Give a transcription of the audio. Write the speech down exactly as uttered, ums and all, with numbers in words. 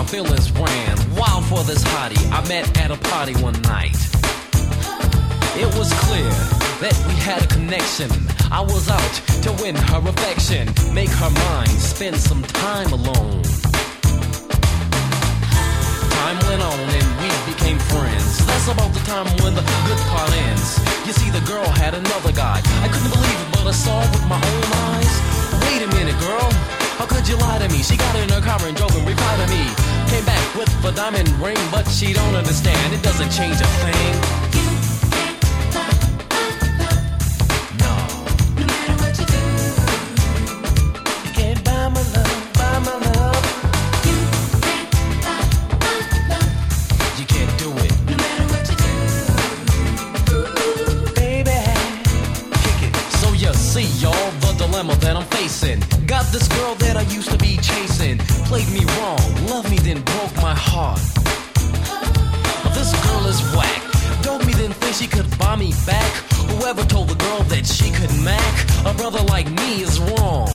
feelings ran wild for this hottie I met at a party one night. It was clear that we had a connection. I was out to win her affection, make her mine, spend some time alone. Time went on and we became friends. That's about the time when the good part ends. You see, the girl had another guy. I couldn't believe it, but I saw it with my own eyes. Wait a minute, girl, how could you lie to me? She got in her car and drove and replied to me. Came back with a diamond ring, but she don't understand. It doesn't change a thing. No. No matter what you do, you can't buy my love, buy my love. You can't buy my love. You can't do it. No matter what you do, ooh, baby, kick it. So you see, y'all, the dilemma that I'm facing. Got this girl that I used to be chasing. Played me wrong, loved me, then broke my heart. This girl is whack. Told me then think she could buy me back. Whoever told the girl that she could mac a brother like me is wrong.